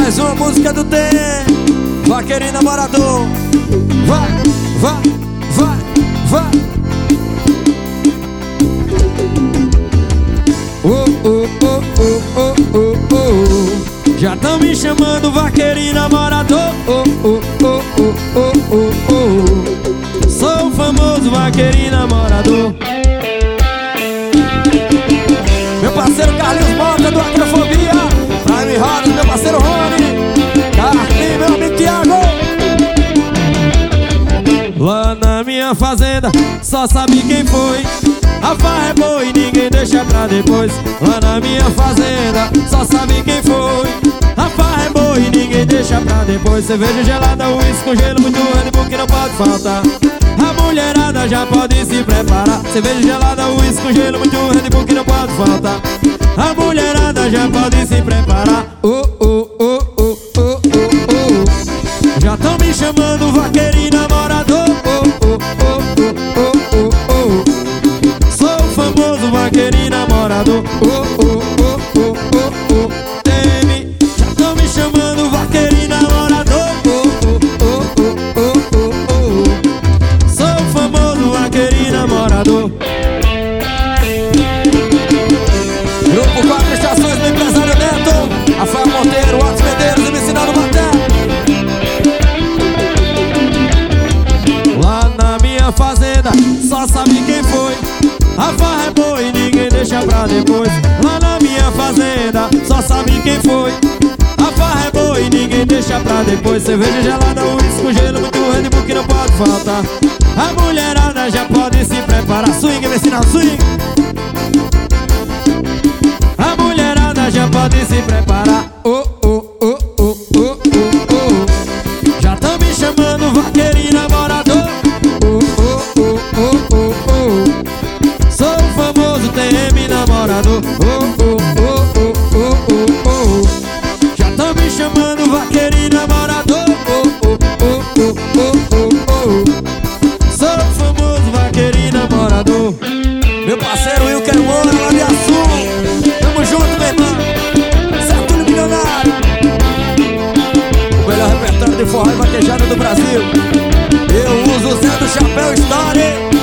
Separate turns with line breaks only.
Mais uma música do T, vaqueirinho namorador. Vai, vai, vai, vai. Já tão me chamando vaqueirinho namorador. Sou o famoso vaqueirinho namorador. Meu parceiro Carlinhos Mota do Acrofobia, Prime Rodas, meu parceiro Rony, Carlinhos, meu amigo Thiago. Lá na minha fazenda só sabe quem foi. A farra é boa e ninguém deixa pra depois. Lá na minha fazenda só sabe quem foi. A farra é boa e ninguém deixa pra depois. Cerveja gelada, uísque com gelo, muito Red Bull que não pode faltar. A mulherada já pode se preparar. Cerveja gelada, uísque com gelo, muito Red Bull que não pode faltar. A mulherada já pode se preparar. Já tão me chamando vaqueirinho namorador. Sou o famoso vaqueirinho namorador. Já tão me chamando vaqueirinho namorador. Sou o famoso vaqueirinho namorador. Grupo 4 Estações do empresário Neto, Rafael Monteiro, Watts Medeiros e me ensinando a matar. Lá na minha fazenda só sabe quem foi. A farra é boa e ninguém deixa pra depois. Lá na minha fazenda só sabe quem foi. A farra é boa e ninguém deixa pra depois. Cerveja gelada, uísque com gelo, muito Red Bull que não pode faltar. A mulherada já pode se preparar. Swing, me ensina swing. A mulherada já pode se preparar. Já tão me chamando vaqueirinho namorador. Sou o famoso TM namorador. Já tão me chamando vaqueirinho namorador. Sou o famoso vaqueirinho namorador. Meu parceiro Wilker Moura, lá de Açu. Tamo junto, meu irmão. Certo milionário. O melhor repertório de forró e vaquejada do Brasil. Eu uso o Zé do Chapéu Story.